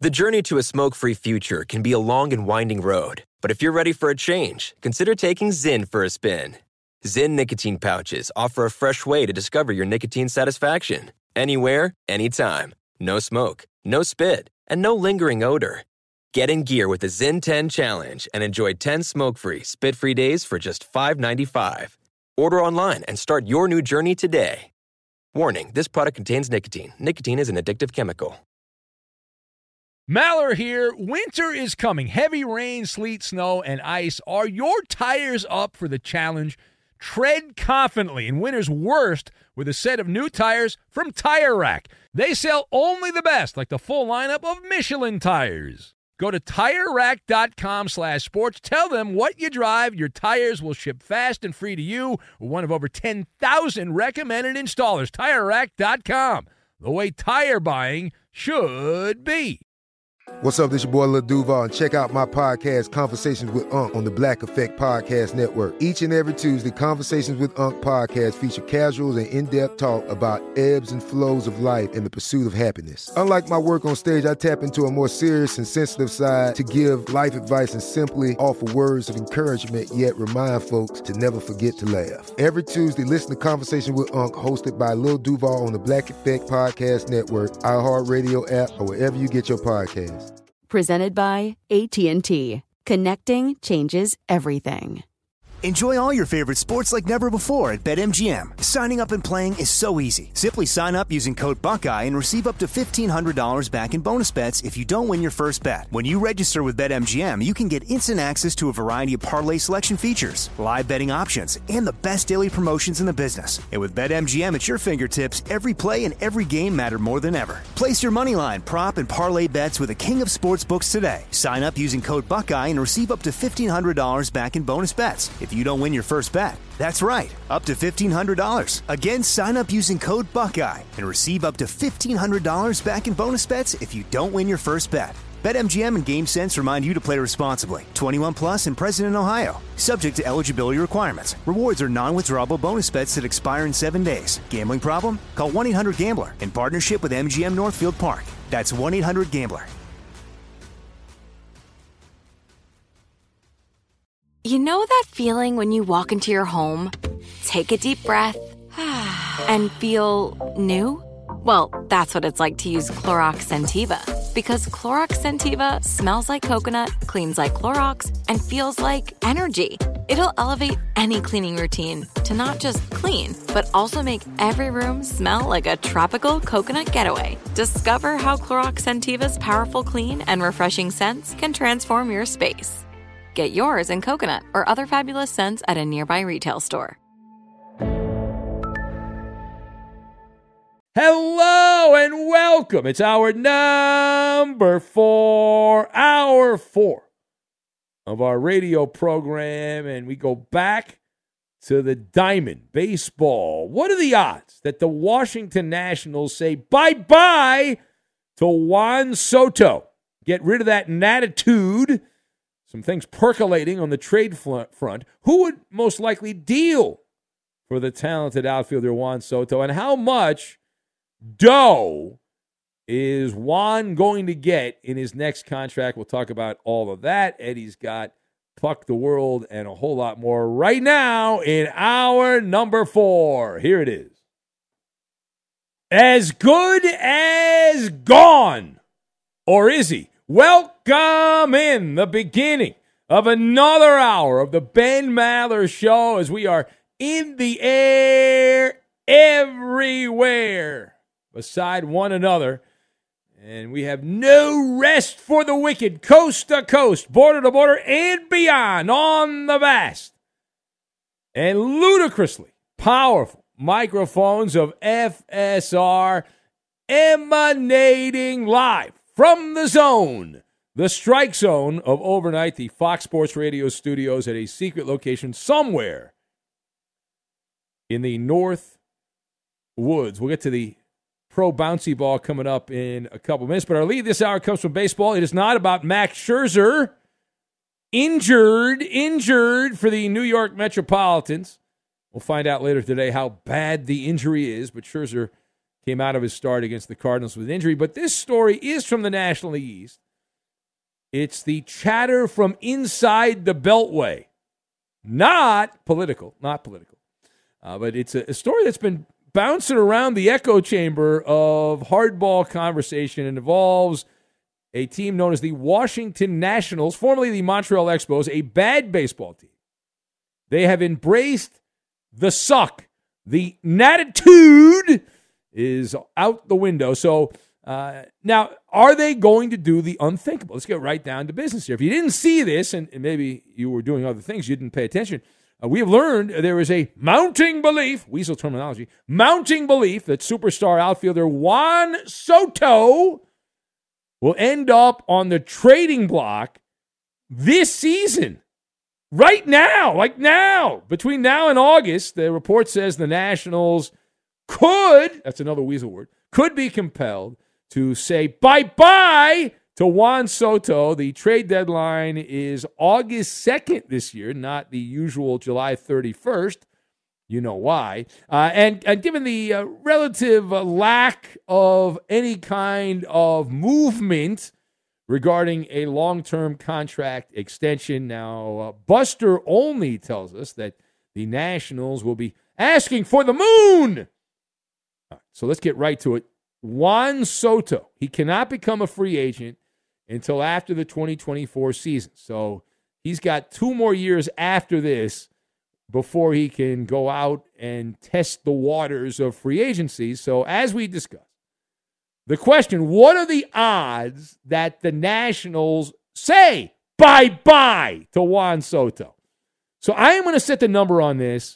The journey to a smoke-free future can be a long and winding road, but if you're ready for a change, consider taking Zyn for a spin. Zyn nicotine pouches offer a fresh way to discover your nicotine satisfaction. Anywhere, anytime. No smoke, no spit, and no lingering odor. Get in gear with the Zyn 10 Challenge and enjoy 10 smoke-free, spit-free days for just $5.95. Order online and start your new journey today. Warning, this product contains nicotine. Nicotine is an addictive chemical. Maller here. Winter is coming. Heavy rain, sleet, snow, and ice. Are your tires up for the challenge? Tread confidently in winter's worst with a set of new tires from Tire Rack. They sell only the best, like the full lineup of Michelin tires. Go to TireRack.com/sports. Tell them what you drive. Your tires will ship fast and free to you. One of over 10,000 recommended installers. TireRack.com. The way tire buying should be. What's up, this your boy Lil Duval, and check out my podcast, Conversations with Unc, on the Black Effect Podcast Network. Each and every Tuesday, Conversations with Unc podcast feature casuals and in-depth talk about ebbs and flows of life and the pursuit of happiness. Unlike my work on stage, I tap into a more serious and sensitive side to give life advice and simply offer words of encouragement, yet remind folks to never forget to laugh. Every Tuesday, listen to Conversation with Unc, hosted by Lil Duval on the Black Effect Podcast Network, iHeartRadio app, or wherever you get your podcasts. Presented by AT&T. Connecting changes everything. Enjoy all your favorite sports like never before at BetMGM. Signing up and playing is so easy. Simply sign up using code Buckeye and receive up to $1,500 back in bonus bets if you don't win your first bet. When you register with BetMGM, you can get instant access to a variety of parlay selection features, live betting options, and the best daily promotions in the business. And with BetMGM at your fingertips, every play and every game matter more than ever. Place your moneyline, prop, and parlay bets with the king of sportsbooks today. Sign up using code Buckeye and receive up to $1,500 back in bonus bets if you don't win your first bet. That's right, up to $1,500. Again, sign up using code Buckeye and receive up to $1,500 back in bonus bets if you don't win your first bet. BetMGM and GameSense remind you to play responsibly. 21 plus and present in Ohio. Subject to eligibility requirements. Rewards are non-withdrawable bonus bets that expire in 7 days. Gambling problem? Call 1-800-GAMBLER in partnership with MGM Northfield Park. That's 1-800-GAMBLER. You know that feeling when you walk into your home, take a deep breath, and feel new? Well, that's what it's like to use Clorox Scentiva. Because Clorox Scentiva smells like coconut, cleans like Clorox, and feels like energy. It'll elevate any cleaning routine to not just clean, but also make every room smell like a tropical coconut getaway. Discover how Clorox Scentiva's powerful clean and refreshing scents can transform your space. Get yours in coconut or other fabulous scents at a nearby retail store. Hello and welcome. It's hour number 4 of our radio program, and we go back to the Diamond Baseball. What are the odds that the Washington Nationals say bye-bye to Juan Soto? Get rid of that attitude. Some things percolating on the trade front. Who would most likely deal for the talented outfielder Juan Soto? And how much dough is Juan going to get in his next contract? We'll talk about all of that. Eddie's got Puck the World and a whole lot more right now in hour number 4. Here it is. As good as gone. Or is he? Welcome in the beginning of another hour of the Ben Maller Show as we are in the air everywhere beside one another. And we have no rest for the wicked, coast to coast, border to border, and beyond on the vast and ludicrously powerful microphones of FSR emanating live from the zone, the strike zone of overnight, the Fox Sports Radio studios at a secret location somewhere in the North Woods. We'll get to the pro bouncy ball coming up in a couple minutes, but our lead this hour comes from baseball. It is not about Max Scherzer, injured for the New York Metropolitans. We'll find out later today how bad the injury is, but Scherzer came out of his start against the Cardinals with injury. But this story is from the National League East. It's the chatter from inside the Beltway. Not political. But it's a story that's been bouncing around the echo chamber of hardball conversation and involves a team known as the Washington Nationals, formerly the Montreal Expos, a bad baseball team. They have embraced the suck. The natitude is out the window. So now, are they going to do the unthinkable? Let's get right down to business here. If you didn't see this, and maybe you were doing other things, you didn't pay attention, we have learned there is a mounting belief, weasel terminology, mounting belief that superstar outfielder Juan Soto will end up on the trading block this season. Right now, like now. Between now and August, the report says the Nationals could, that's another weasel word, could be compelled to say bye-bye to Juan Soto. The trade deadline is August 2nd this year, not the usual July 31st. You know why. And given the relative lack of any kind of movement regarding a long-term contract extension, now Buster Olney tells us that the Nationals will be asking for the moon. All right, so let's get right to it. Juan Soto, he cannot become a free agent until after the 2024 season. So he's got 2 more years after this before he can go out and test the waters of free agency. So as we discussed, the question, what are the odds that the Nationals say bye-bye to Juan Soto? So I am going to set the number on this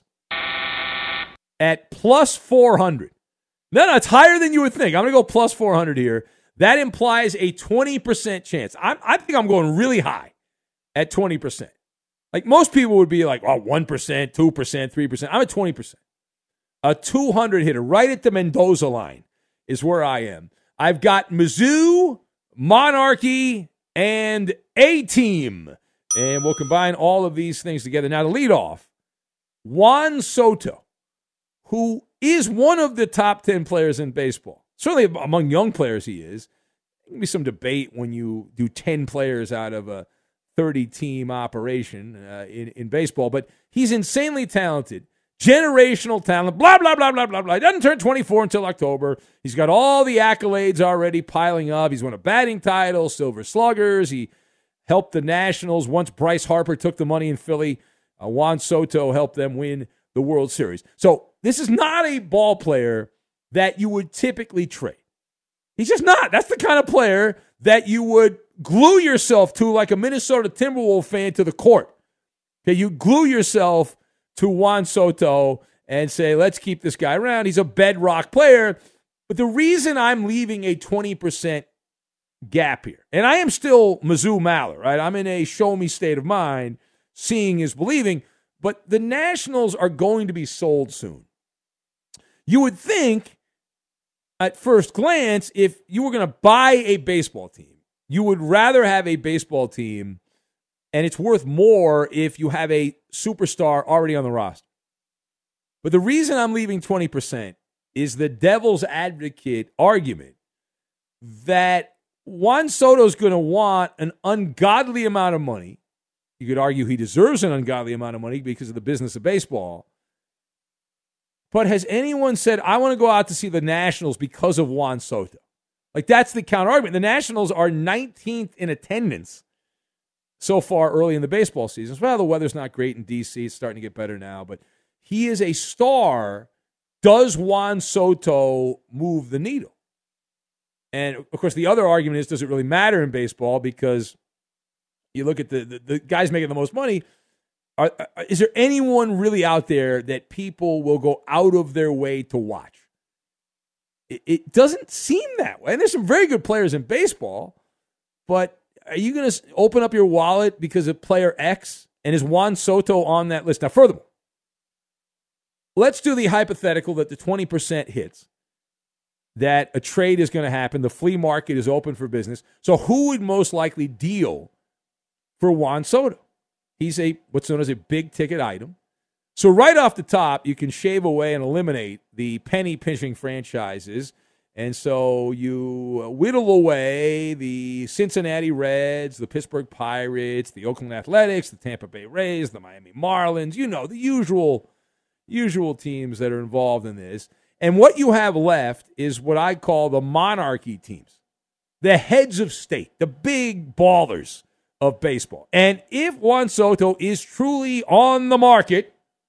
at plus 400. No, it's higher than you would think. I'm going to go plus 400 here. That implies a 20% chance. I think I'm going really high at 20%. Like most people would be like, oh, 1%, 2%, 3%. I'm at 20%. A 200 hitter right at the Mendoza line is where I am. I've got Mizzou, Monarchy, and A-Team. And we'll combine all of these things together. Now to lead off, Juan Soto, who is one of the top 10 players in baseball. Certainly among young players he is. There can be some debate when you do 10 players out of a 30-team operation in baseball. But he's insanely talented, generational talent, blah, blah, blah, blah, blah, blah. He doesn't turn 24 until October. He's got all the accolades already piling up. He's won a batting title, Silver Sluggers. He helped the Nationals. Once Bryce Harper took the money in Philly, Juan Soto helped them win the World Series. So this is not a ball player that you would typically trade. He's just not. That's the kind of player that you would glue yourself to like a Minnesota Timberwolves fan to the court. Okay, you glue yourself to Juan Soto and say, let's keep this guy around. He's a bedrock player. But the reason I'm leaving a 20% gap here, and I am still Mizzou Maller, right? I'm in a show-me state of mind. Seeing is believing. But the Nationals are going to be sold soon. You would think, at first glance, if you were going to buy a baseball team, you would rather have a baseball team, and it's worth more if you have a superstar already on the roster. But the reason I'm leaving 20% is the devil's advocate argument that Juan Soto's going to want an ungodly amount of money. You could argue he deserves an ungodly amount of money because of the business of baseball. But has anyone said, I want to go out to see the Nationals because of Juan Soto? Like, that's the counter argument. The Nationals are 19th in attendance so far early in the baseball season. Well, the weather's not great in D.C. It's starting to get better now. But he is a star. Does Juan Soto move the needle? And, of course, the other argument is, does it really matter in baseball? Because you look at the guys making the most money. Is there anyone really out there that people will go out of their way to watch? It doesn't seem that way. And there's some very good players in baseball, but are you going to open up your wallet because of player X? And is Juan Soto on that list? Now, furthermore, let's do the hypothetical that the 20% hits, that a trade is going to happen. The flea market is open for business. So who would most likely deal for Juan Soto? He's what's known as a big-ticket item. So right off the top, you can shave away and eliminate the penny-pinching franchises. And so you whittle away the Cincinnati Reds, the Pittsburgh Pirates, the Oakland Athletics, the Tampa Bay Rays, the Miami Marlins, the usual teams that are involved in this. And what you have left is what I call the monarchy teams, the heads of state, the big ballers of baseball. And if Juan Soto is truly on the market,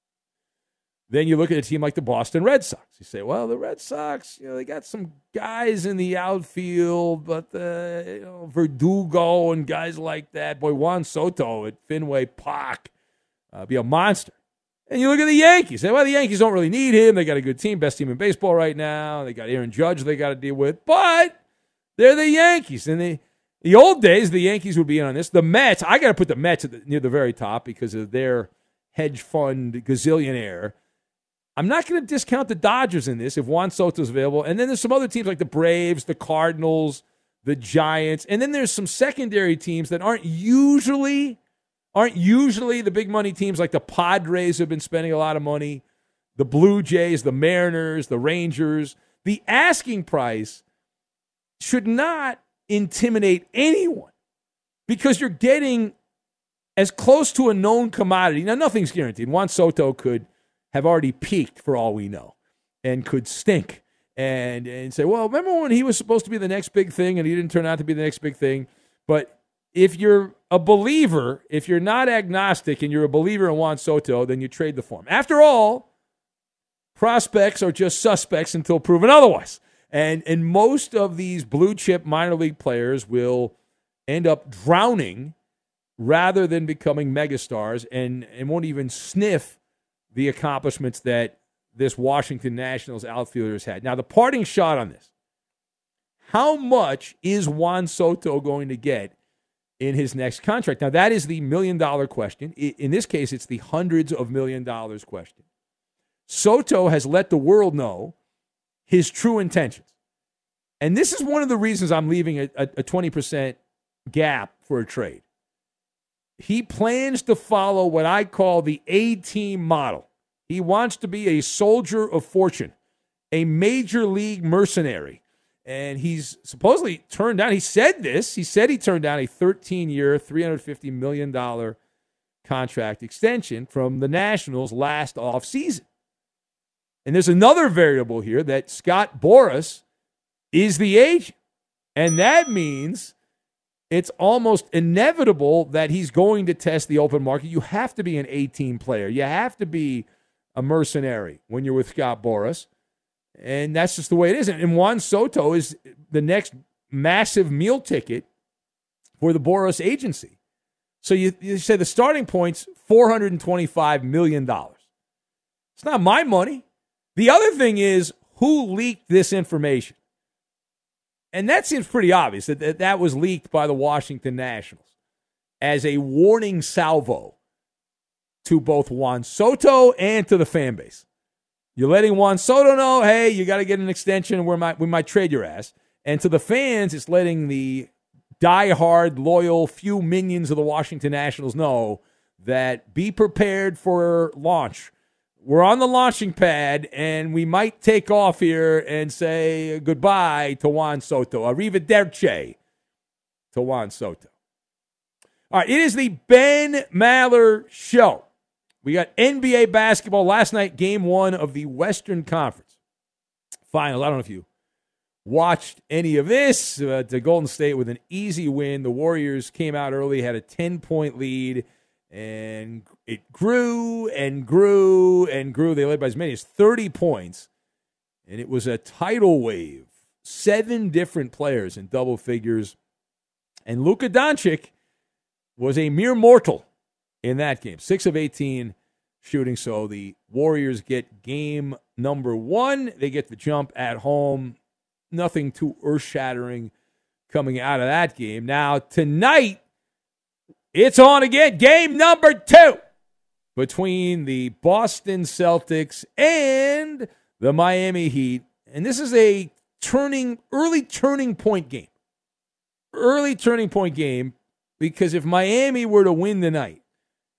then you look at a team like the Boston Red Sox. You say, well, the Red Sox, they got some guys in the outfield, but Verdugo and guys like that. Boy, Juan Soto at Fenway Park be a monster. And you look at the Yankees. Say, well, the Yankees don't really need him. They got a good team, best team in baseball right now. They got Aaron Judge they got to deal with. But they're the Yankees. And the old days, the Yankees would be in on this. The Mets, I got to put the Mets near the very top because of their hedge fund gazillionaire. I'm not going to discount the Dodgers in this if Juan Soto's available. And then there's some other teams like the Braves, the Cardinals, the Giants. And then there's some secondary teams that aren't usually the big money teams like the Padres have been spending a lot of money, the Blue Jays, the Mariners, the Rangers. The asking price should not intimidate anyone because you're getting as close to a known commodity. Now, nothing's guaranteed. Juan Soto could have already peaked for all we know and could stink and say, well, remember when he was supposed to be the next big thing and he didn't turn out to be the next big thing? But if you're a believer, if you're not agnostic and you're a believer in Juan Soto, then you trade the form. After all, prospects are just suspects until proven otherwise. And most of these blue chip minor league players will end up drowning rather than becoming megastars and won't even sniff the accomplishments that this Washington Nationals outfielder has had. Now, the parting shot on this. How much is Juan Soto going to get in his next contract? Now, that is the $1 million question. In this case, it's the hundreds of $1 million question. Soto has let the world know his true intentions. And this is one of the reasons I'm leaving a 20% gap for a trade. He plans to follow what I call the A-team model. He wants to be a soldier of fortune, a major league mercenary. And he's supposedly turned down, he said this, he said he turned down a 13-year, $350 million contract extension from the Nationals last offseason. And there's another variable here that Scott Boras is the agent. And that means it's almost inevitable that he's going to test the open market. You have to be an A-team player. You have to be a mercenary when you're with Scott Boras. And that's just the way it is. And Juan Soto is the next massive meal ticket for the Boras agency. So you say the starting point's $425 million. It's not my money. The other thing is who leaked this information. And that seems pretty obvious that was leaked by the Washington Nationals as a warning salvo to both Juan Soto and to the fan base. You're letting Juan Soto know, hey, you got to get an extension. We might trade your ass. And to the fans, it's letting the diehard, loyal few minions of the Washington Nationals know that be prepared for launch. We're on the launching pad, and we might take off here and say goodbye to Juan Soto. Arrivederci to Juan Soto. All right, it is the Ben Maller Show. We got NBA basketball last night, game 1 of the Western Conference Finals. I don't know if you watched any of this. The Golden State with an easy win. The Warriors came out early, had a 10-point lead, and it grew and grew and grew. They led by as many as 30 points, and it was a tidal wave. 7 different players in double figures, and Luka Doncic was a mere mortal in that game. 6 of 18 shooting. So the Warriors get game number 1. They get the jump at home. Nothing too earth-shattering coming out of that game. Now, tonight, it's on again. Game number 2 between the Boston Celtics and the Miami Heat. And this is a early turning point game. Early turning point game, because if Miami were to win tonight,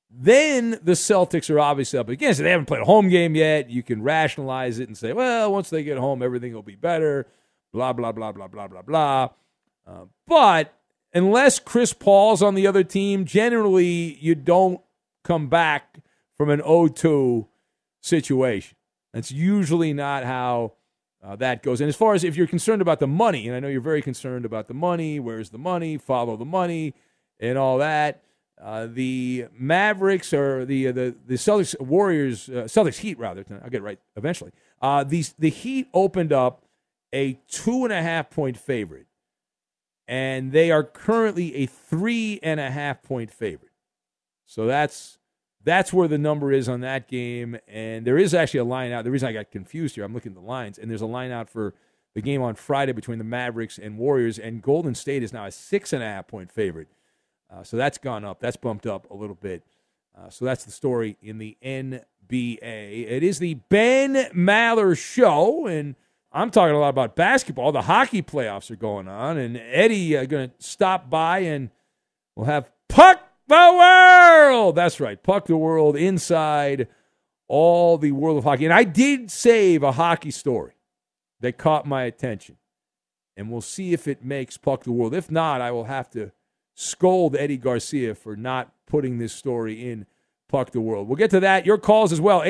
Then the Celtics are obviously up against it. They haven't played a home game yet. You can rationalize it and say, well, once they get home, everything will be better, blah, blah, blah, blah, blah, blah, blah. But unless Chris Paul's on the other team, generally you don't come back from an 0-2 situation. That's usually not how that goes. And as far as if you're concerned about the money, and I know you're very concerned about the money, where's the money, follow the money, and all that. The Mavericks or the Celtics Warriors, Celtics Heat rather. I'll get it right eventually. The Heat opened up a 2.5-point favorite, and they are currently a 3.5-point favorite. So that's where the number is on that game. And there is actually a line out. The reason I got confused here, I'm looking at the lines, and there's a line out for the game on Friday between the Mavericks and Warriors, and Golden State is now a 6.5-point favorite. So that's gone up. That's bumped up a little bit. So that's the story in the NBA. It is the Ben Maller Show, and I'm talking a lot about basketball. The hockey playoffs are going on, and Eddie going to stop by, and we'll have Puck the World. That's right, Puck the World inside all the world of hockey. And I did save a hockey story that caught my attention, and we'll see if it makes Puck the World. If not, I will have to scold Eddie Garcia for not putting this story in Puck the World. We'll get to that. Your calls as well.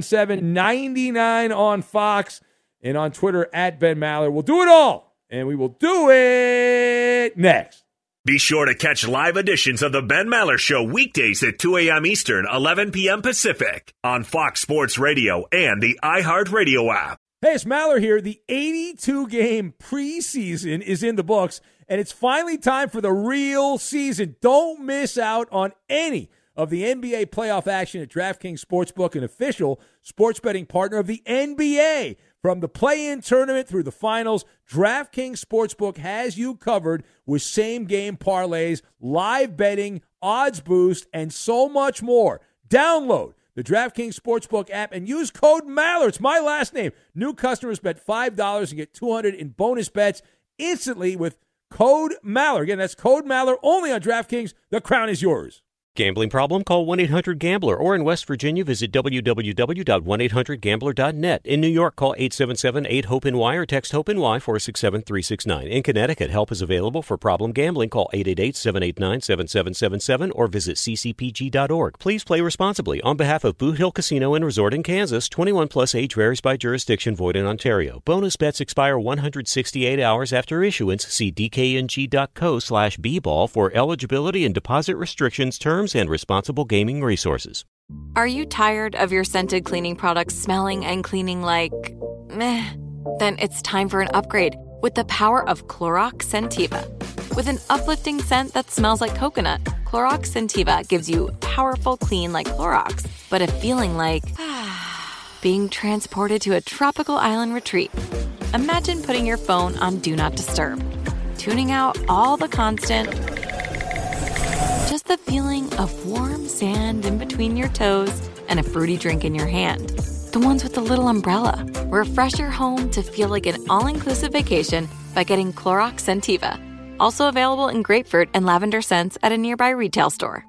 877-99 on Fox and on Twitter at Ben Maller. We'll do it all, and we will do it next. Be sure to catch live editions of the Ben Maller Show weekdays at 2 a.m. Eastern, 11 p.m. Pacific on Fox Sports Radio and the iHeartRadio app. Hey, it's Maller here. The 82-game preseason is in the books, and it's finally time for the real season. Don't miss out on any of the NBA playoff action at DraftKings Sportsbook, an official sports betting partner of the NBA. From the play-in tournament through the finals, DraftKings Sportsbook has you covered with same-game parlays, live betting, odds boost, and so much more. Download the DraftKings Sportsbook app and use code Maller. It's my last name. New customers bet $5 and get $200 in bonus bets instantly with code Maller. Again, that's code Maller only on DraftKings. The crown is yours. Gambling problem? Call 1-800-GAMBLER. Or in West Virginia, visit www.1800gambler.net. In New York, call 877-8-HOPE-NY or text HOPE-NY 467-369. In Connecticut, help is available for problem gambling. Call 888-789-7777 or visit ccpg.org. Please play responsibly. On behalf of Boot Hill Casino and Resort in Kansas, 21 plus age varies by jurisdiction, void in Ontario. Bonus bets expire 168 hours after issuance. See dkng.co/bball for eligibility and deposit restrictions, terms, and responsible gaming resources. Are you tired of your scented cleaning products smelling and cleaning like meh? Then it's time for an upgrade with the power of Clorox Scentiva. With an uplifting scent that smells like coconut, Clorox Scentiva gives you powerful clean like Clorox, but a feeling like being transported to a tropical island retreat. Imagine putting your phone on Do Not Disturb, tuning out all the constant, just the feeling of warm sand in between your toes and a fruity drink in your hand. The ones with the little umbrella. Refresh your home to feel like an all-inclusive vacation by getting Clorox Scentiva. Also available in grapefruit and lavender scents at a nearby retail store.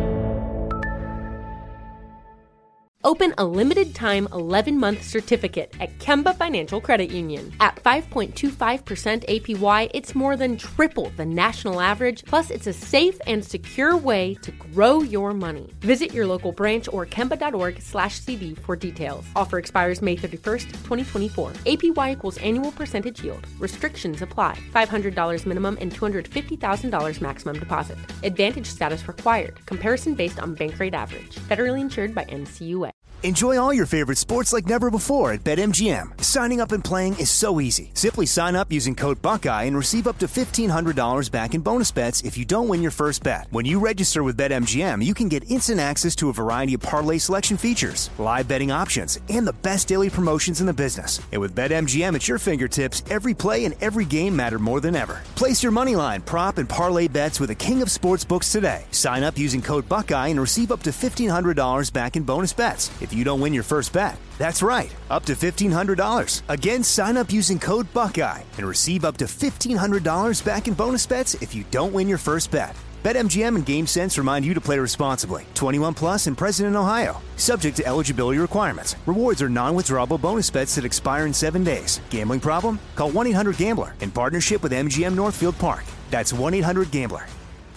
Open a limited-time 11-month certificate at Kemba Financial Credit Union. At 5.25% APY, it's more than triple the national average, plus it's a safe and secure way to grow your money. Visit your local branch or kemba.org/CD for details. Offer expires May 31st, 2024. APY equals annual percentage yield. Restrictions apply. $500 minimum and $250,000 maximum deposit. Advantage status required. Comparison based on bank rate average. Federally insured by NCUA. Enjoy all your favorite sports like never before at BetMGM. Signing up and playing is so easy. Simply sign up using code Buckeye and receive up to $1,500 back in bonus bets if you don't win your first bet. When you register with BetMGM, you can get instant access to a variety of parlay selection features, live betting options, and the best daily promotions in the business. And with BetMGM at your fingertips, every play and every game matter more than ever. Place your moneyline, prop, and parlay bets with the king of sportsbooks today. Sign up using code Buckeye and receive up to $1,500 back in bonus bets. if you don't win your first bet. That's right, up to $1,500. Again, sign up using code Buckeye and receive up to $1,500 back in bonus bets if you don't win your first bet. BetMGM and GameSense remind you to play responsibly. 21 plus and present in Ohio. Subject to eligibility requirements. Rewards are non-withdrawable bonus bets that expire in 7 days. Gambling problem? Call 1-800-GAMBLER in partnership with MGM Northfield Park. That's 1-800-GAMBLER.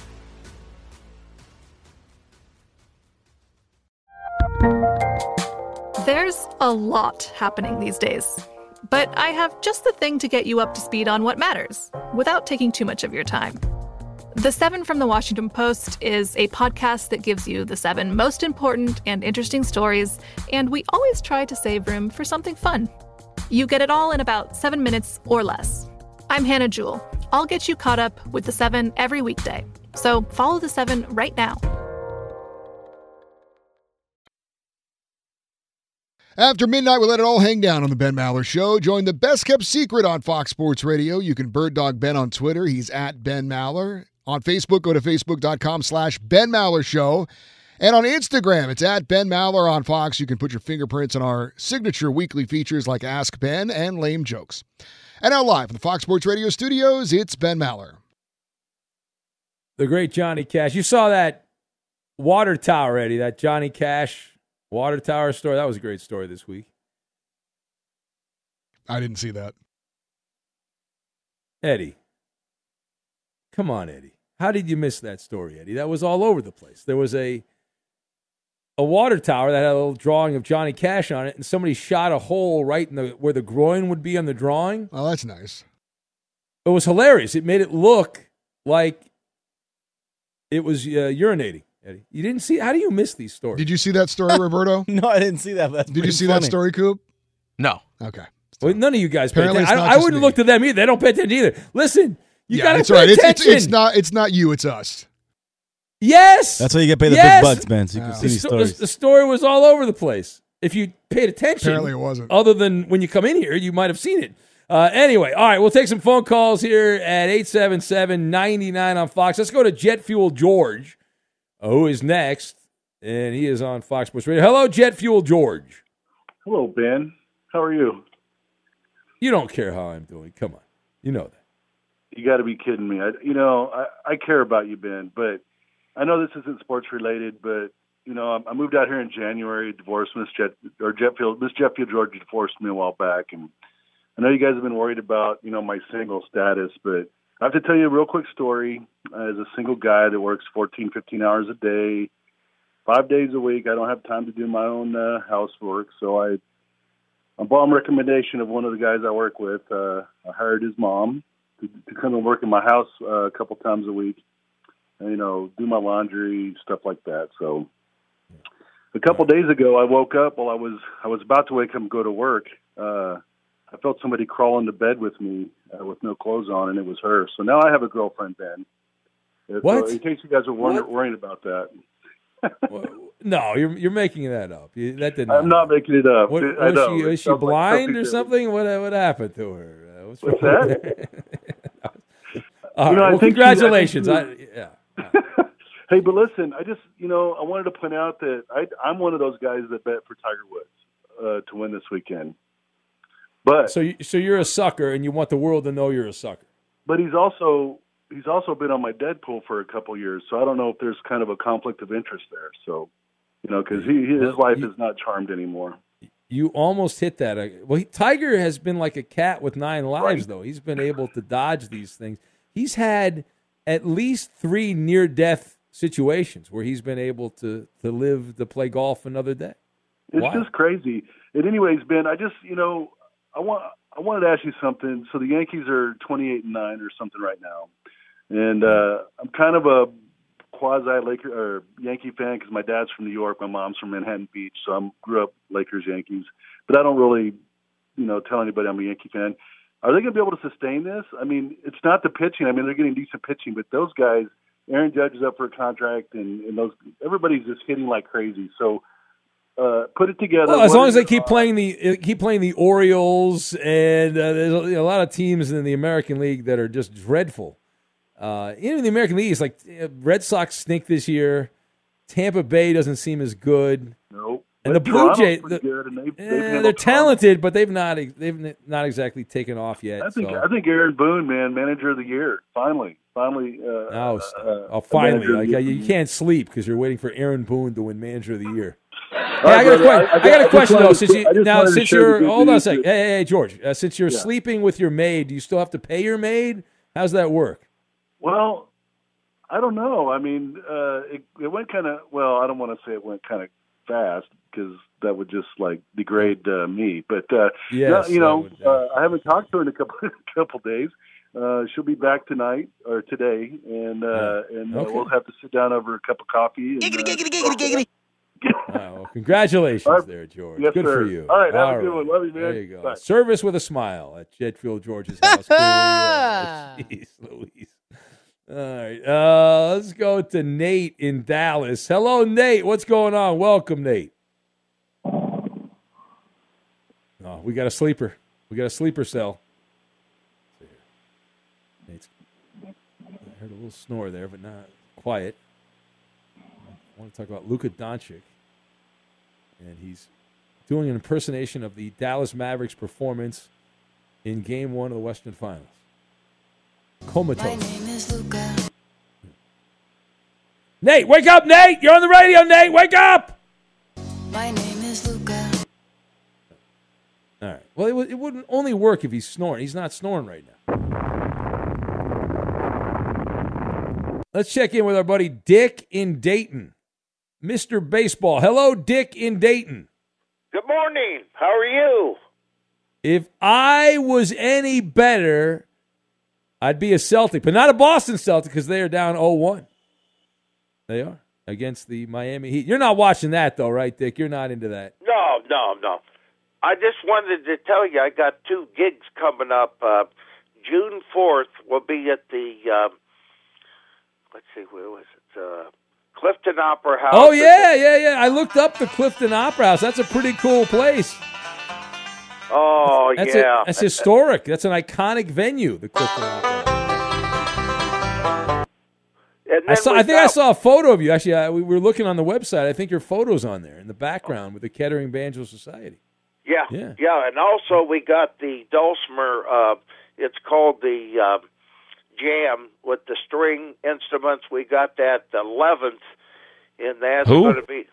There's a lot happening these days. But I have just the thing to get you up to speed on what matters, without taking too much of your time. The 7 from the Washington Post is a podcast that gives you the 7 most important and interesting stories, and we always try to save room for something fun. You get it all in about 7 minutes or less. I'm Hannah Jewell. I'll get you caught up with the 7 every weekday. So follow the 7 right now. After midnight, we let it all hang down on the Ben Maller Show. Join the best kept secret on Fox Sports Radio. You can bird dog Ben on Twitter. He's at Ben Maller. On Facebook, go to facebook.com/Ben Maller Show. And on Instagram, it's at Ben Maller on Fox. You can put your fingerprints on our signature weekly features like Ask Ben and Lame Jokes. And now live from the Fox Sports Radio studios, it's Ben Maller. The great Johnny Cash. You saw that water tower, Eddie, that Johnny Cash water tower story. That was a great story this week. I didn't see that. Eddie. Come on, Eddie. How did you miss that story, Eddie? That was all over the place. There was a water tower that had a little drawing of Johnny Cash on it, and somebody shot a hole right in where the groin would be on the drawing. Oh, that's nice. It was hilarious. It made it look like it was urinating, Eddie. You didn't see? How do you miss these stories? Did you see that story, Roberto? No, I didn't see that. Did you see that story, Coop? No. Okay. Well, none of you guys pay Apparently attention. it's not I just wouldn't me. look to them either. They don't pay attention either. Listen, you got to it's pay right. attention. It's not you. It's us. Yes. That's why you get paid the big bucks, Ben, so you can see these stories. The story was all over the place. If you paid attention, Apparently it wasn't. Other than when you come in here, you might have seen it. Anyway, all right, we'll take some phone calls here at 877-99 on Fox. Let's go to Jet Fuel George, who is next, and he is on Fox Sports Radio. Hello, Jet Fuel George. Hello, Ben. How are you? You don't care how I'm doing. Come on. You know that. You got to be kidding me. I care about you, Ben, but I know this isn't sports related, but I moved out here in January, divorced Miss Jetfield George divorced me a while back, and I know you guys have been worried about my single status, but I have to tell you a real quick story. As a single guy that works 14, 15 hours a day, 5 days a week, I don't have time to do my own housework, so I on recommendation of one of the guys I work with, I hired his mom to come and work in my house a couple times a week, and, do my laundry, stuff like that. So a couple days ago, I woke up while I was about to wake up and go to work. I felt somebody crawl into bed with me with no clothes on, and it was her. So now I have a girlfriend, Ben. What? So in case you guys are worrying about that. No, you're making that up. That didn't. I'm not making it up. Is she blind or something? What happened to her? What's that? All right, well, congratulations. Hey, but listen, I just, I wanted to point out that I'm one of those guys that bet for Tiger Woods to win this weekend. But so you're a sucker, and you want the world to know you're a sucker. But he's also been on my Deadpool for a couple years, so I don't know if there's kind of a conflict of interest there. So, because his life is not charmed anymore. You almost hit that. Well, Tiger has been like a cat with 9 lives, though. He's been able to dodge these things. He's had at least 3 near-death situations where he's been able to play golf another day. It's just crazy. And anyways, Ben, I just, I wanted to ask you something. So the Yankees are 28-9 or something right now. And I'm kind of a quasi-Laker or Yankee fan because my dad's from New York, my mom's from Manhattan Beach, so I grew up Lakers, Yankees. But I don't really, tell anybody I'm a Yankee fan. Are they going to be able to sustain this? I mean, it's not the pitching. I mean, they're getting decent pitching, but those guys, Aaron Judge is up for a contract, and everybody's just hitting like crazy. So put it together. Well, as long as they keep playing the Orioles, and there's a lot of teams in the American League that are just dreadful. Even the American League is like Red Sox stink this year. Tampa Bay doesn't seem as good. Nope. And the Blue Jays, good, and they're talented, but they've not exactly taken off yet. I think Aaron Boone, man, manager of the year, finally. Finally! Like, you can't sleep because you're waiting for Aaron Boone to win manager of the year. I got a question though. Since you're hold on a second, hey George, since you're sleeping with your maid, do you still have to pay your maid? How's that work? Well, I don't know. I mean, it went kind of well. I don't want to say it went kind of fast because that would just like degrade me. But yes, I haven't talked to her in a couple days. She'll be back tonight or today, and we'll have to sit down over a cup of coffee. And, giggity. Well, congratulations there, George. Yes, good sir. for you. All right, have a good one. Love you, man. There you go. Bye. Service with a smile at Jetfield George's house. Jeez Louise. All right, let's go to Nate in Dallas. Hello, Nate. What's going on? Welcome, Nate. Oh, we got a sleeper. We got a sleeper cell. Nate's, I heard a little snore there, but not quiet. I want to talk about Luka Doncic, and he's doing an impersonation of the Dallas Mavericks' performance in Game 1 of the Western Finals. Comatose. My name is Luka. Nate, wake up, Nate! You're on the radio, Nate! Wake up! My name is Luka. All right. Well, it wouldn't only work if he's snoring. He's not snoring right now. Let's check in with our buddy Dick in Dayton. Mr. Baseball. Hello, Dick in Dayton. Good morning. How are you? If I was any better, I'd be a Celtic, but not a Boston Celtic because they are down 0-1. They are against the Miami Heat. You're not watching that, though, right, Dick? You're not into that. No. I just wanted to tell you I got 2 gigs coming up. June 4th will be at the, let's see, where was it? Clifton Opera House. Oh, yeah. I looked up the Clifton Opera House. That's a pretty cool place. Oh, yeah. That's historic. That's an iconic venue, the Clifton Opera House. I think I saw a photo of you. Actually, we were looking on the website. I think your photo's on there in the background with the Kettering Banjo Society. Yeah. And also we got the Dulcimer. It's called the Jam with the string instruments. We got that 11th, and that's going to be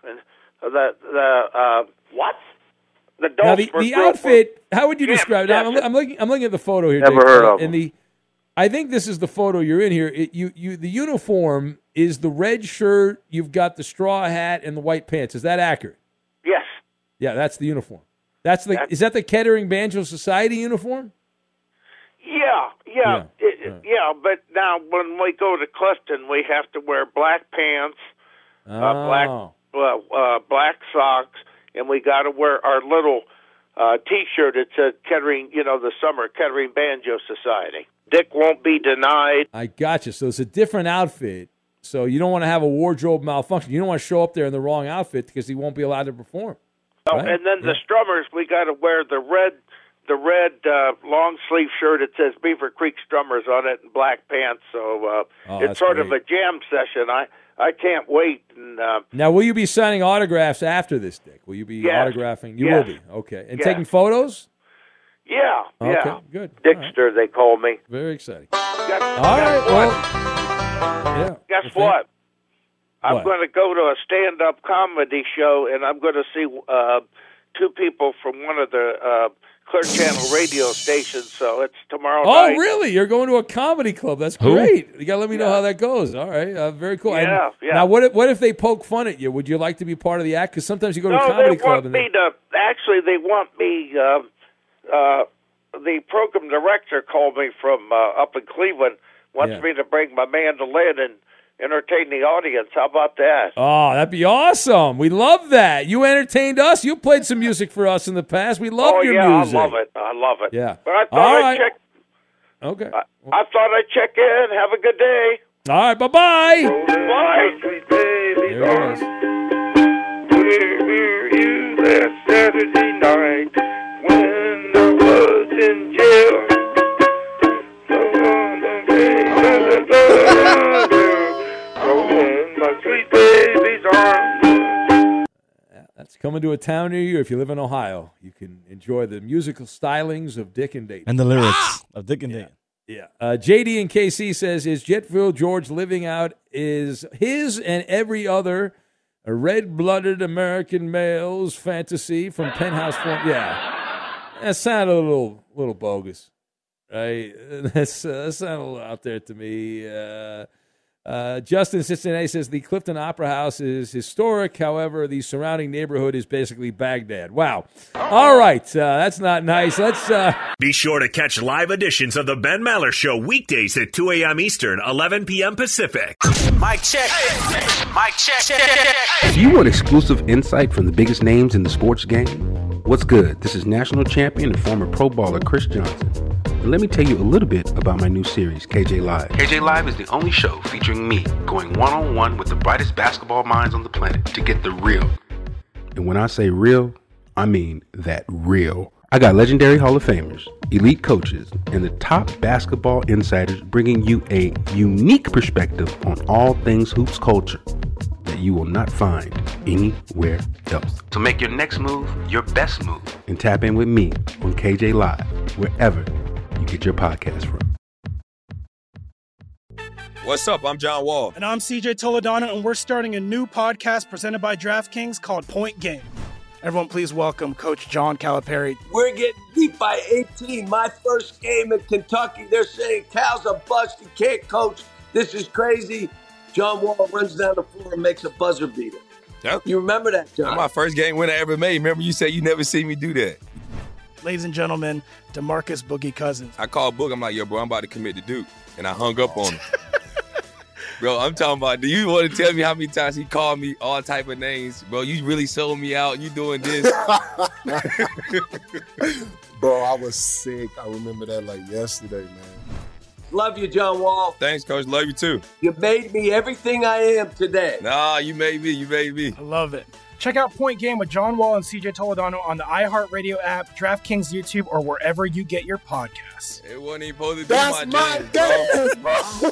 what? The Dulcimer. Now the outfit. How would you describe it? I'm looking at the photo here. Never heard of them. I think this is the photo you're in here. The uniform is the red shirt. You've got the straw hat and the white pants. Is that accurate? Yes. Yeah, that's the uniform. Is that the Kettering Banjo Society uniform? Yeah. But now when we go to Clifton, we have to wear black pants, black socks, and we got to wear our little T-shirt. It says Kettering, the summer Kettering Banjo Society. Dick won't be denied. I got you. So it's a different outfit. So you don't want to have a wardrobe malfunction. You don't want to show up there in the wrong outfit because he won't be allowed to perform. Oh, right? And then the strummers, we got to wear the red long sleeve shirt. It says Beaver Creek Strummers on it, and black pants. So it's sort of a jam session. I can't wait. And, now, will you be signing autographs after this, Dick? Will you be autographing? You will be. Okay. And taking photos? Yeah. Okay, good. Dickster, they call me. Very exciting. Guess what? I'm going to go to a stand-up comedy show, and I'm going to see 2 people from one of the Clear Channel radio stations. So it's tomorrow night. Oh, really? You're going to a comedy club? That's great. You got to let me know how that goes. All right, very cool. Yeah. Now, what if they poke fun at you? Would you like to be part of the act? Because sometimes you go to a comedy club. Actually, they want me. The program director called me from up in Cleveland. Wants me to bring my mandolin and entertain the audience. How about that? Oh, that'd be awesome. We love that. You entertained us. You played some music for us in the past. We love your music. I love it. Yeah. But I thought I'd check. Okay. I thought I'd check in. Have a good day. All right. Bye-bye. Bye. Sweet baby, where were you last Saturday night when I was in jail? It's coming to a town near you. If you live in Ohio, you can enjoy the musical stylings of Dick and Dayton. And the lyrics of Dick and Dayton. Yeah. JD in KC says, is Jetfield George living out is his and every other red-blooded American male's fantasy from Penthouse Form? Yeah. That sounded a little bogus, right? That sounded a little out there to me. Justin Cincinnati says the Clifton Opera House is historic. However, the surrounding neighborhood is basically Baghdad. Wow. All right. That's not nice. Let's Be sure to catch live editions of the Ben Maller Show weekdays at 2 a.m. Eastern, 11 p.m. Pacific. Mic check. Mic check. Do you want exclusive insight from the biggest names in the sports game? What's good? This is national champion and former pro baller Chris Johnson. And let me tell you a little bit about my new series, KJ Live. KJ Live is the only show featuring me going one-on-one with the brightest basketball minds on the planet to get the real. And when I say real, I mean that real. I got legendary Hall of Famers, elite coaches, and the top basketball insiders bringing you a unique perspective on all things hoops culture that you will not find anywhere else. So make your next move your best move and tap in with me on KJ Live, wherever you get your podcast from. What's up? I'm John Wall. And I'm CJ Toledano, and we're starting a new podcast presented by DraftKings called Point Game. Everyone, please welcome Coach John Calipari. We're getting beat by 18. My first game in Kentucky, they're saying Cal's a bust. He can't coach. This is crazy. John Wall runs down the floor and makes a buzzer beater. Yep. You remember that, John? That's my first game winner I ever made. Remember you said you never seen me do that. Ladies and gentlemen, DeMarcus Boogie Cousins. I called Boog. I'm like, yo, bro, I'm about to commit to Duke. And I hung up on him. Bro, I'm talking about, do you want to tell me how many times he called me all type of names? Bro, you really sold me out. You doing this. Bro, I was sick. I remember that like yesterday, man. Love you, John Wall. Thanks, Coach. Love you, too. You made me everything I am today. Nah, you made me. I love it. Check out Point Game with John Wall and CJ Toledano on the iHeartRadio app, DraftKings YouTube, or wherever you get your podcasts. It wasn't even supposed to be That's my dance, bro.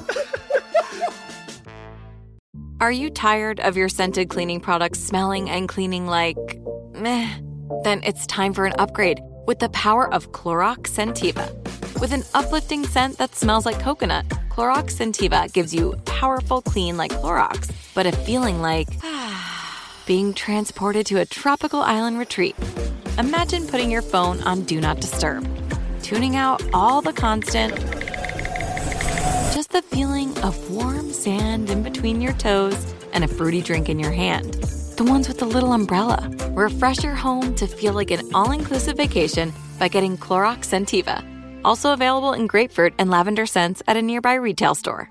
Are you tired of your scented cleaning products smelling and cleaning like meh? Then it's time for an upgrade with the power of Clorox Scentiva. With an uplifting scent that smells like coconut, Clorox Scentiva gives you powerful clean like Clorox, but a feeling like being transported to a tropical island retreat. Imagine putting your phone on Do Not Disturb, tuning out all the constant, just the feeling of warm sand in between your toes and a fruity drink in your hand. The ones with the little umbrella. Refresh your home to feel like an all-inclusive vacation by getting Clorox Scentiva. Also available in grapefruit and lavender scents at a nearby retail store.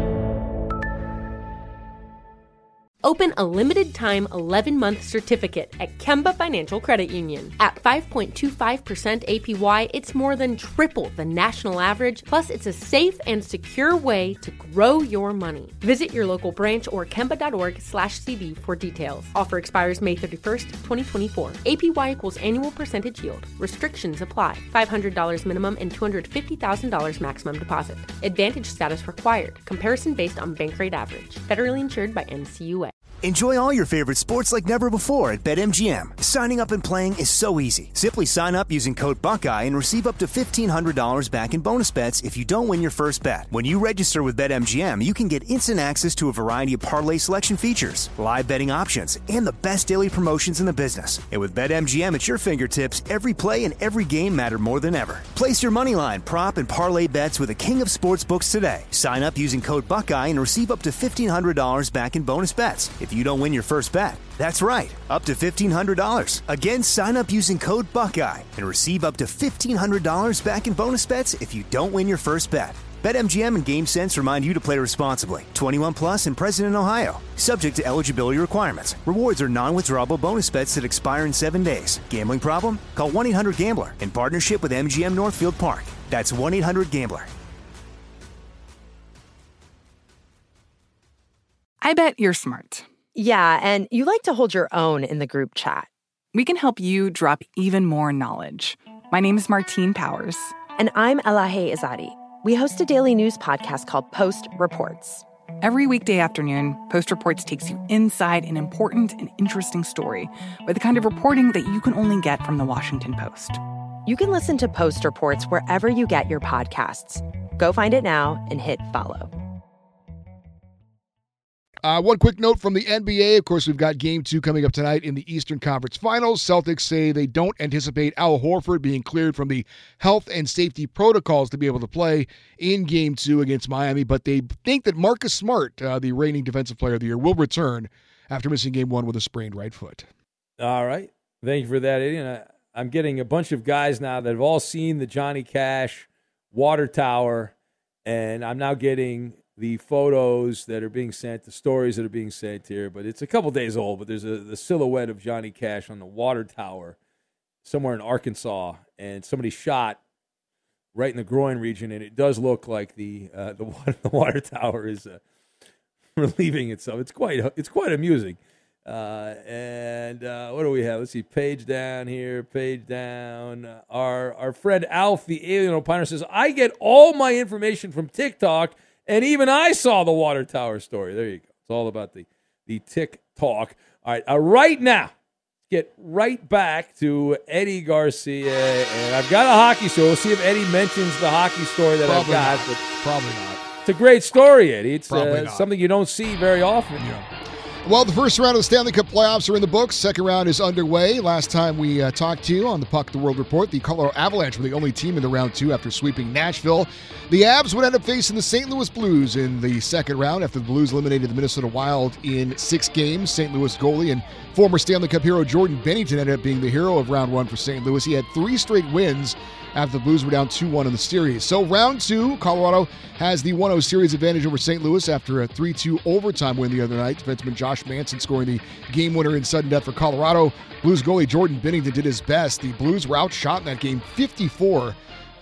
Open a limited-time 11-month certificate at Kemba Financial Credit Union. At 5.25% APY, it's more than triple the national average, plus it's a safe and secure way to grow your money. Visit your local branch or kemba.org/cb for details. Offer expires May 31st, 2024. APY equals annual percentage yield. Restrictions apply. $500 minimum and $250,000 maximum deposit. Advantage status required. Comparison based on bank rate average. Federally insured by NCUA. Enjoy all your favorite sports like never before at BetMGM. Signing up and playing is so easy. Simply sign up using code Buckeye and receive up to $1,500 back in bonus bets if you don't win your first bet. When you register with BetMGM, you can get instant access to a variety of parlay selection features, live betting options, and the best daily promotions in the business. And with BetMGM at your fingertips, every play and every game matter more than ever. Place your moneyline, prop, and parlay bets with the king of sportsbooks today. Sign up using code Buckeye and receive up to $1,500 back in bonus bets if you don't win your first bet. That's right, up to $1,500. Again, sign up using code Buckeye and receive up to $1,500 back in bonus bets if you don't win your first bet. BetMGM and GameSense remind you to play responsibly. 21 plus and present in Ohio. Subject to eligibility requirements. Rewards are non-withdrawable bonus bets that expire in 7 days. Gambling problem? Call 1-800-GAMBLER in partnership with MGM Northfield Park. That's 1-800-GAMBLER. I bet you're smart. Yeah, and you like to hold your own in the group chat. We can help you drop even more knowledge. My name is Martine Powers. And I'm Elahe Izadi. We host a daily news podcast called Post Reports. Every weekday afternoon, Post Reports takes you inside an important and interesting story with the kind of reporting that you can only get from the Washington Post. You can listen to Post Reports wherever you get your podcasts. Go find it now and hit follow. One quick note from the NBA. Of course, we've got Game 2 coming up tonight in the Eastern Conference Finals. Celtics say they don't anticipate Al Horford being cleared from the health and safety protocols to be able to play in Game 2 against Miami, but they think that Marcus Smart, the reigning Defensive Player of the Year, will return after missing Game 1 with a sprained right foot. All right. Thank you for that, Eddie. And I'm getting a bunch of guys now that have all seen the Johnny Cash water tower, and I'm now getting the photos that are being sent, the stories that are being sent here. But it's a couple days old, but there's the silhouette of Johnny Cash on the water tower somewhere in Arkansas, and somebody shot right in the groin region, and it does look like the water tower is relieving itself. It's quite amusing. And what do we have? Let's see. Page down here. Page down. Our friend Alf, the alien opiner, says, I get all my information from TikTok, and even I saw the water tower story. There you go. It's all about the TikTok. All right. Right now, get right back to Eddie Garcia. And I've got a hockey story. We'll see if Eddie mentions the hockey story that I've got. But probably not. It's a great story, Eddie. It's not. Something you don't see very often. Yeah. Well, the first round of the Stanley Cup playoffs are in the books. Second round is underway. Last time we talked to you on the Puck the World Report, the Colorado Avalanche were the only team in the round 2 after sweeping Nashville. The Avs would end up facing the St. Louis Blues in the second round after the Blues eliminated the Minnesota Wild in 6 games. St. Louis goalie and former Stanley Cup hero Jordan Binnington ended up being the hero of round 1 for St. Louis. He had 3 straight wins after the Blues were down 2-1 in the series. So round 2, Colorado has the 1-0 series advantage over St. Louis after a 3-2 overtime win the other night. Defenseman Josh Manson scoring the game winner in sudden death for Colorado. Blues goalie Jordan Binnington did his best. The Blues were outshot in that game 54-25,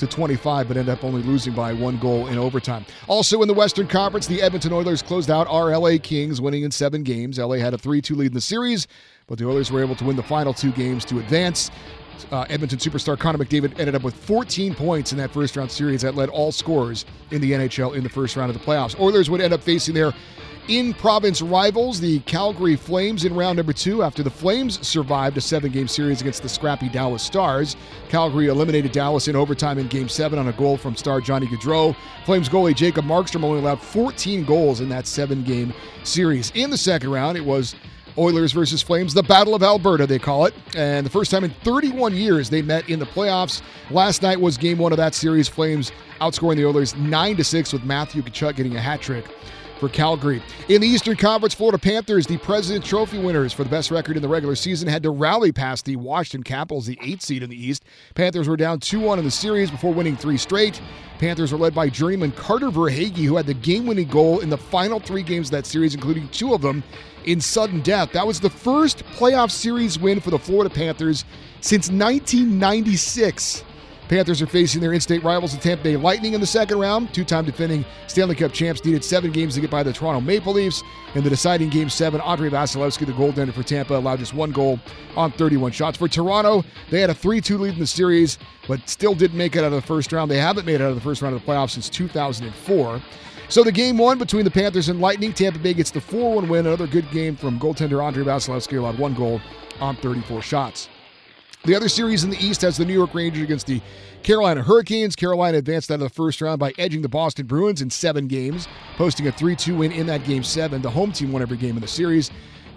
but ended up only losing by 1 goal in overtime. Also in the Western Conference, the Edmonton Oilers closed out our LA Kings, winning in 7 games. LA had a 3-2 lead in the series, but the Oilers were able to win the final 2 games to advance. Edmonton superstar Connor McDavid ended up with 14 points in that first-round series that led all scorers in the NHL in the first round of the playoffs. Oilers would end up facing their in-province rivals, the Calgary Flames, in round number 2 after the Flames survived a 7-game series against the scrappy Dallas Stars. Calgary eliminated Dallas in overtime in Game 7 on a goal from star Johnny Gaudreau. Flames goalie Jacob Markstrom only allowed 14 goals in that 7-game series. In the second round, it was Oilers versus Flames, the Battle of Alberta, they call it. And the first time in 31 years they met in the playoffs. Last night was Game 1 of that series. Flames outscoring the Oilers 9-6 with Matthew Tkachuk getting a hat trick for Calgary. In the Eastern Conference, Florida Panthers, the President's Trophy winners for the best record in the regular season, had to rally past the Washington Capitals, the 8th seed in the East. Panthers were down 2-1 in the series before winning 3 straight. Panthers were led by journeyman Carter Verhaeghe, who had the game-winning goal in the final 3 games of that series, including 2 of them in sudden death. That was the first playoff series win for the Florida Panthers since 1996. Panthers are facing their in-state rivals, the Tampa Bay Lightning, in the second round. 2-time defending Stanley Cup champs needed 7 games to get by the Toronto Maple Leafs. In the deciding Game 7, Andrei Vasilevskiy, the goaltender for Tampa, allowed just 1 goal on 31 shots. For Toronto, they had a 3-2 lead in the series, but still didn't make it out of the first round. They haven't made it out of the first round of the playoffs since 2004. So the Game 1 between the Panthers and Lightning, Tampa Bay gets the 4-1 win. Another good game from goaltender Andrei Vasilevskiy, allowed 1 goal on 34 shots. The other series in the East has the New York Rangers against the Carolina Hurricanes. Carolina advanced out of the first round by edging the Boston Bruins in 7 games, posting a 3-2 win in that Game 7. The home team won every game in the series.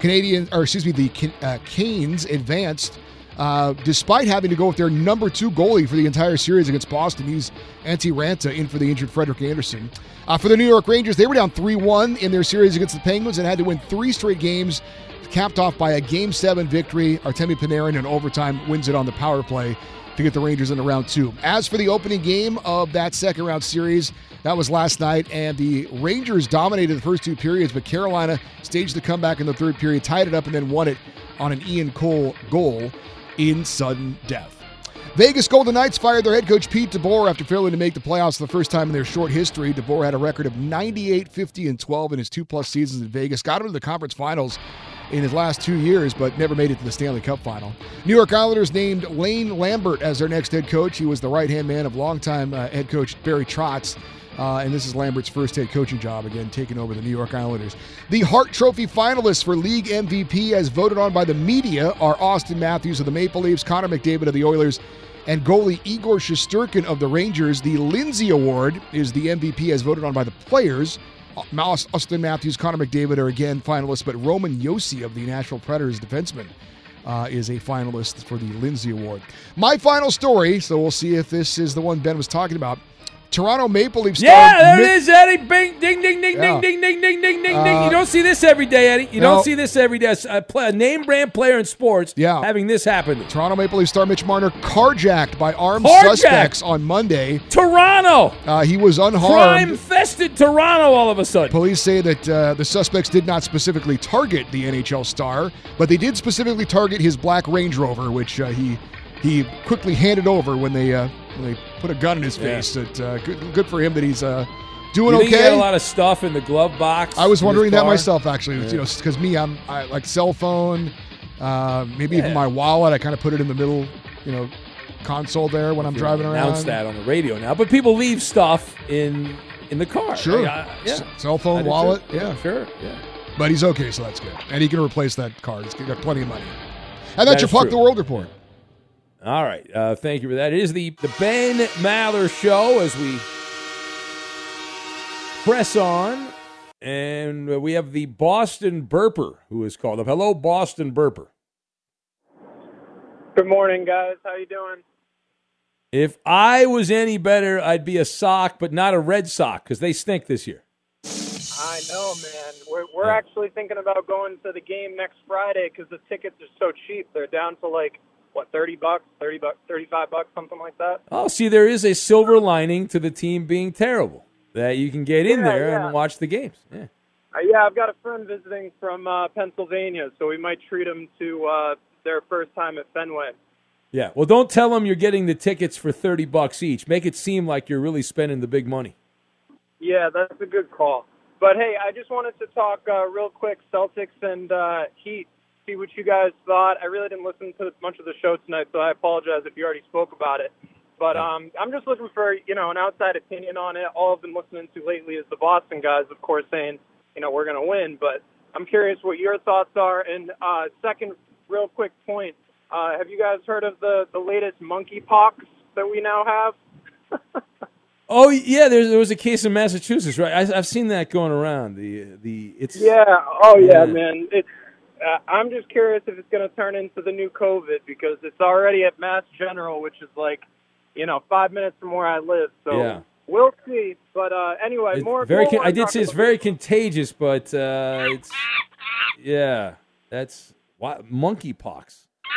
The Canes advanced despite having to go with their number 2 goalie for the entire series against Boston. He's Antti Raanta in for the injured Frederik Andersen. For the New York Rangers, they were down 3-1 in their series against the Penguins and had to win 3 straight games, capped off by a Game 7 victory. Artemi Panarin in overtime wins it on the power play to get the Rangers into round 2. As for the opening game of that second round series, that was last night, and the Rangers dominated the first 2 periods, but Carolina staged the comeback in the third period, tied it up, and then won it on an Ian Cole goal in sudden death. Vegas Golden Knights fired their head coach Pete DeBoer after failing to make the playoffs for the first time in their short history. DeBoer had a record of 98-50-12 in his 2+ seasons in Vegas. Got him to the conference finals in his last 2 years, but never made it to the Stanley Cup final. New York Islanders named Lane Lambert as their next head coach. He was the right-hand man of longtime head coach Barry Trotz. And this is Lambert's first head coaching job, again, taking over the New York Islanders. The Hart Trophy finalists for league MVP, as voted on by the media, are Austin Matthews of the Maple Leafs, Connor McDavid of the Oilers, and goalie Igor Shesterkin of the Rangers. The Lindsay Award is the MVP, as voted on by the players. Austin Matthews, Connor McDavid are again finalists, but Roman Josi of the Nashville Predators, defenseman, is a finalist for the Lindsay Award. My final story, so we'll see if this is the one Ben was talking about. Toronto Maple Leafs star. Yeah, there it is, Eddie. Bing, ding, ding, ding, ding, ding, ding, ding, ding, ding, ding. You don't see this every day, Eddie. You don't see this every day. A name brand player in sports having this happen. Toronto Maple Leafs star Mitch Marner carjacked by armed suspects on Monday. Toronto. He was unharmed. Crime-infested Toronto all of a sudden. Police say that the suspects did not specifically target the NHL star, but they did specifically target his black Range Rover, which he quickly handed over when they put a gun in his face. Good for him that he's doing okay. He had a lot of stuff in the glove box. I was wondering that myself, actually. Because I like cell phone, maybe even my wallet. I kind of put it in the middle, console there when I'm driving around. Announce that on the radio now, but people leave stuff in the car. Sure. Yeah. Cell phone, wallet. Too. Yeah. Sure. Yeah. But he's okay, so that's good. And he can replace that car. He's got plenty of money. And that's your Puck the World Report. All right. Thank you for that. It is the Ben Maller Show as we press on. And we have the Boston Burper who is called up. Hello, Boston Burper. Good morning, guys. How you doing? If I was any better, I'd be a Sox, but not a Red Sox because they stink this year. I know, man. We're actually thinking about going to the game next Friday because the tickets are so cheap. They're down to $30, $35, something like that. Oh, see, there is a silver lining to the team being terrible, that you can get in there and watch the games. Yeah. I've got a friend visiting from Pennsylvania, so we might treat them to their first time at Fenway. Yeah, well, don't tell them you're getting the tickets for $30 each. Make it seem like you're really spending the big money. Yeah, that's a good call. But, hey, I just wanted to talk real quick, Celtics and Heat. See what you guys thought. I really didn't listen to much of the show tonight, so I apologize if you already spoke about it. But I'm just looking for, an outside opinion on it. All I've been listening to lately is the Boston guys, of course, saying, we're going to win. But I'm curious what your thoughts are. And second, real quick point, have you guys heard of the latest monkeypox that we now have? Oh yeah, there was a case in Massachusetts, right? I've seen that going around. Man. I'm just curious if it's going to turn into the new COVID because it's already at Mass General, which is 5 minutes from where I live. So we'll see. But anyway, I did say it's very contagious, but that's monkeypox.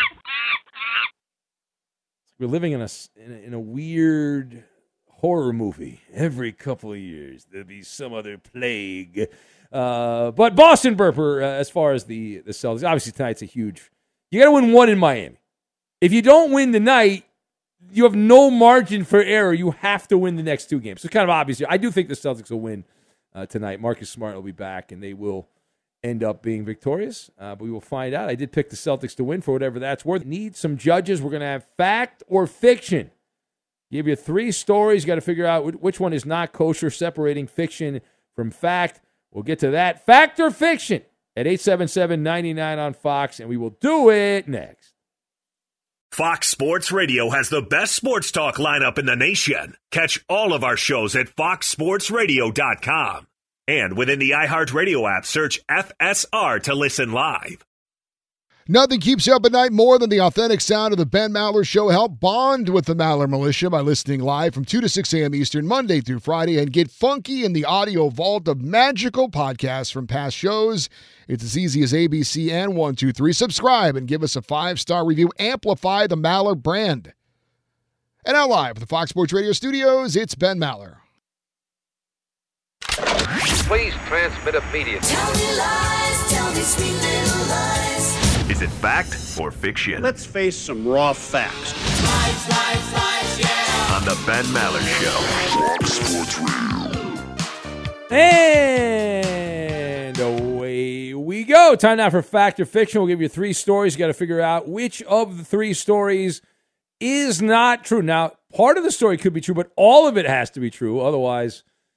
We're living in a weird horror movie. Every couple of years there'll be some other plague. But Boston Burper, as far as the Celtics, obviously tonight's a huge. You got to win one in Miami. If you don't win tonight, you have no margin for error. You have to win the next two games. So it's kind of obvious. I do think the Celtics will win tonight. Marcus Smart will be back, and they will end up being victorious. But we will find out. I did pick the Celtics to win for whatever that's worth. Need some judges. We're going to have fact or fiction. Give you 3 stories. You got to figure out which one is not kosher, separating fiction from fact. We'll get to that. Fact or fiction at 877-99 on Fox, and we will do it next. Fox Sports Radio has the best sports talk lineup in the nation. Catch all of our shows at foxsportsradio.com. And within the iHeartRadio app, search FSR to listen live. Nothing keeps you up at night more than the authentic sound of the Ben Maller Show. Help bond with the Maller Militia by listening live from 2 to 6 a.m. Eastern, Monday through Friday, and get funky in the audio vault of magical podcasts from past shows. It's as easy as ABC and 1, 2, 3. Subscribe and give us a 5-star review. Amplify the Maller brand. And now live at the Fox Sports Radio studios, it's Ben Maller. Please transmit immediately. Tell me lies, tell me sweet little lies. Is it fact or fiction? Let's face some raw facts. Lies, lies, lies, yeah. On the Ben Maller Show. Fox Sports Radio. And away we go. Time now for fact or fiction. We'll give you 3 stories. You got to figure out which of the 3 stories is not true. Now, part of the story could be true, but all of it has to be true. Otherwise,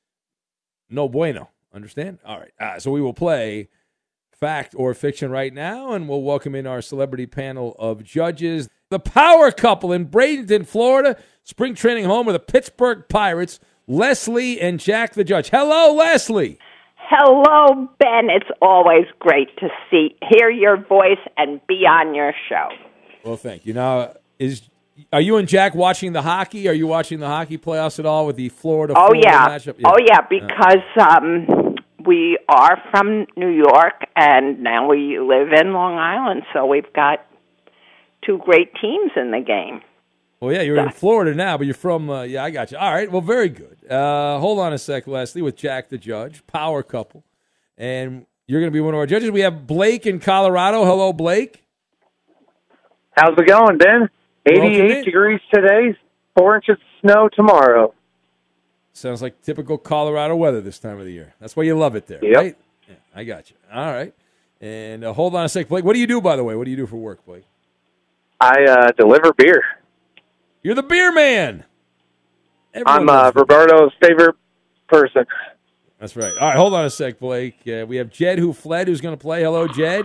no bueno. Understand? All right. So we will play fact or fiction right now, and we'll welcome in our celebrity panel of judges. The power couple in Bradenton, Florida, spring training home with the Pittsburgh Pirates, Leslie and Jack the Judge. Hello, Leslie. Hello, Ben. It's always great to hear your voice and be on your show. Well, thank you. Now, are you and Jack watching the hockey? Are you watching the hockey playoffs at all with the Florida matchup? Yeah. Oh, yeah, because we are from New York, and now we live in Long Island, so we've got two great teams in the game. Well, yeah, you're in Florida now, but you're from, I got you. All right, well, very good. Hold on a sec, Leslie, with Jack the Judge, power couple. And you're going to be one of our judges. We have Blake in Colorado. Hello, Blake. How's it going, Ben? 88 degrees today, 4 inches of snow tomorrow. Sounds like typical Colorado weather this time of the year. That's why you love it there, yep. Right? Yeah, I got you. All right. And hold on a sec, Blake. What do you do, by the way? What do you do for work, Blake? I deliver beer. You're the beer man. Everyone I'm Roberto's favorite person. That's right. All right, hold on a sec, Blake. We have Jed who fled, who's going to play. Hello, Jed.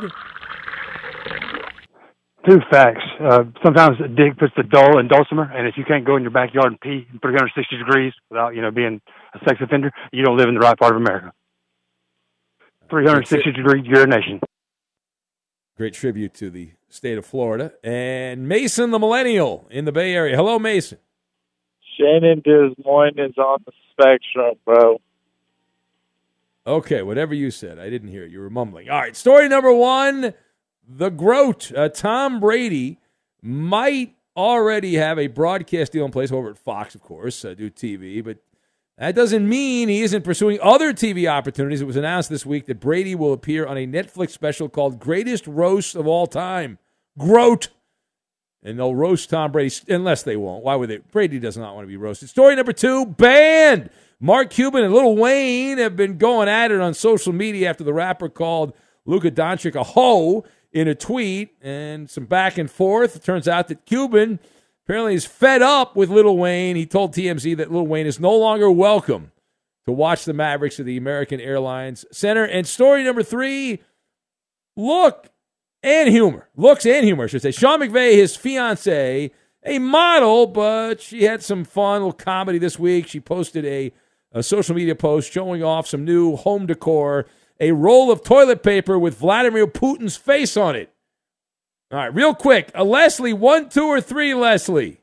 Two facts. Sometimes a dig puts the dull in dulcimer, and if you can't go in your backyard and pee 360 degrees without, being a sex offender, you don't live in the right part of America. 360-degree urination. Great tribute to the state of Florida. And Mason the Millennial in the Bay Area. Hello, Mason. Shannon Des Moines is on the spectrum, bro. Okay, whatever you said. I didn't hear it. You were mumbling. All right, story number one. The GROAT, Tom Brady, might already have a broadcast deal in place over at Fox, of course, do TV, but that doesn't mean he isn't pursuing other TV opportunities. It was announced this week that Brady will appear on a Netflix special called Greatest Roast of All Time, GROAT. And they'll roast Tom Brady, unless they won't. Why would they? Brady does not want to be roasted. Story number two, banned. Mark Cuban and Lil Wayne have been going at it on social media after the rapper called Luka Doncic a hoe in a tweet, and some back and forth. It turns out that Cuban apparently is fed up with Lil Wayne. He told TMZ that Lil Wayne is no longer welcome to watch the Mavericks at the American Airlines Center. And story number three, looks and humor, I should say. Sean McVay, his fiancée, a model, but she had some fun, little comedy this week. She posted a social media post showing off some new home decor, a roll of toilet paper with Vladimir Putin's face on it. All right, real quick. Leslie, 1, 2, or 3, Leslie?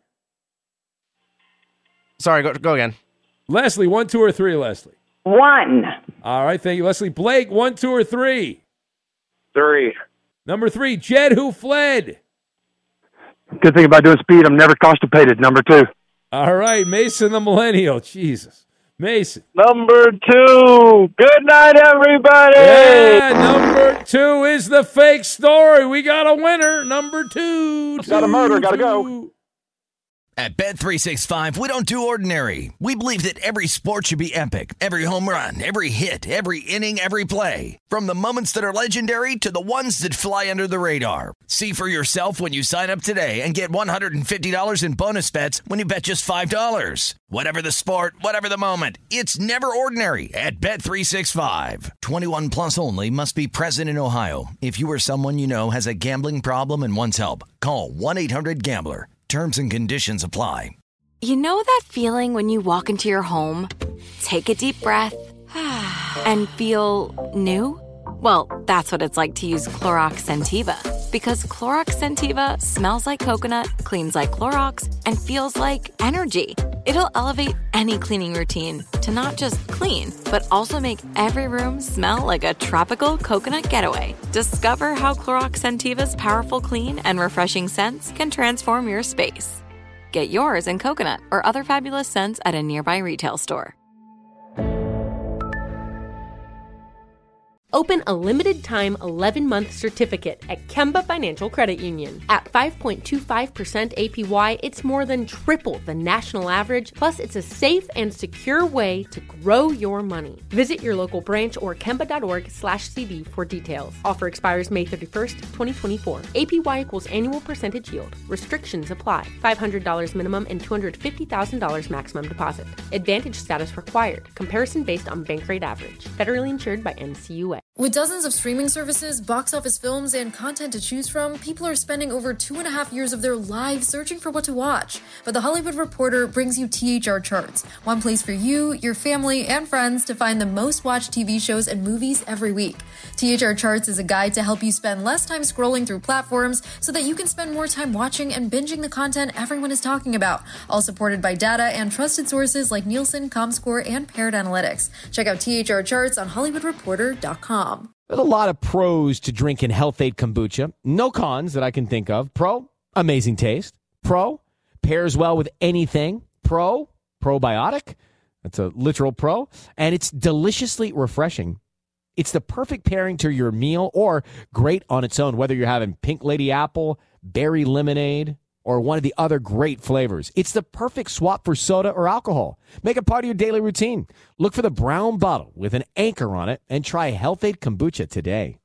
Sorry, go again. Leslie, 1, 2, or 3, Leslie? 1. All right, thank you, Leslie. Blake, 1, 2, or 3? 3. Number 3, Jed who fled. Good thing about doing speed, I'm never constipated. Number 2. All right, Mason the Millennial. Jesus. Mason. Number 2. Good night, everybody. Yeah, number 2 is the fake story. We got a winner. Number 2. Got a murder. Got to go. At Bet365, we don't do ordinary. We believe that every sport should be epic. Every home run, every hit, every inning, every play. From the moments that are legendary to the ones that fly under the radar. See for yourself when you sign up today and get $150 in bonus bets when you bet just $5. Whatever the sport, whatever the moment, it's never ordinary at Bet365. 21 plus only. Must be present in Ohio. If you or someone you know has a gambling problem and wants help, call 1-800-GAMBLER. Terms and conditions apply. You know that feeling when you walk into your home, take a deep breath, and feel new? Well, that's what it's like to use Clorox Scentiva. Because Clorox Scentiva smells like coconut, cleans like Clorox, and feels like energy. It'll elevate any cleaning routine to not just clean, but also make every room smell like a tropical coconut getaway. Discover how Clorox Scentiva's powerful clean and refreshing scents can transform your space. Get yours in coconut or other fabulous scents at a nearby retail store. Open a limited-time 11-month certificate at Kemba Financial Credit Union. At 5.25% APY, it's more than triple the national average, plus it's a safe and secure way to grow your money. Visit your local branch or kemba.org/CD for details. Offer expires May 31st, 2024. APY equals annual percentage yield. Restrictions apply. $500 minimum and $250,000 maximum deposit. Advantage status required. Comparison based on bank rate average. Federally insured by NCUA. With dozens of streaming services, box office films, and content to choose from, people are spending over 2.5 years of their lives searching for what to watch. But The Hollywood Reporter brings you THR Charts, one place for you, your family, and friends to find the most watched TV shows and movies every week. THR Charts is a guide to help you spend less time scrolling through platforms so that you can spend more time watching and binging the content everyone is talking about, all supported by data and trusted sources like Nielsen, Comscore, and Paired Analytics. Check out THR Charts on HollywoodReporter.com. There's a lot of pros to drinking Health-Ade kombucha. No cons that I can think of. Pro, amazing taste. Pro, pairs well with anything. Pro, probiotic. That's a literal pro. And it's deliciously refreshing. It's the perfect pairing to your meal or great on its own, whether you're having pink lady apple, berry lemonade, or one of the other great flavors. It's the perfect swap for soda or alcohol. Make it part of your daily routine. Look for the brown bottle with an anchor on it and try Health-Ade kombucha today.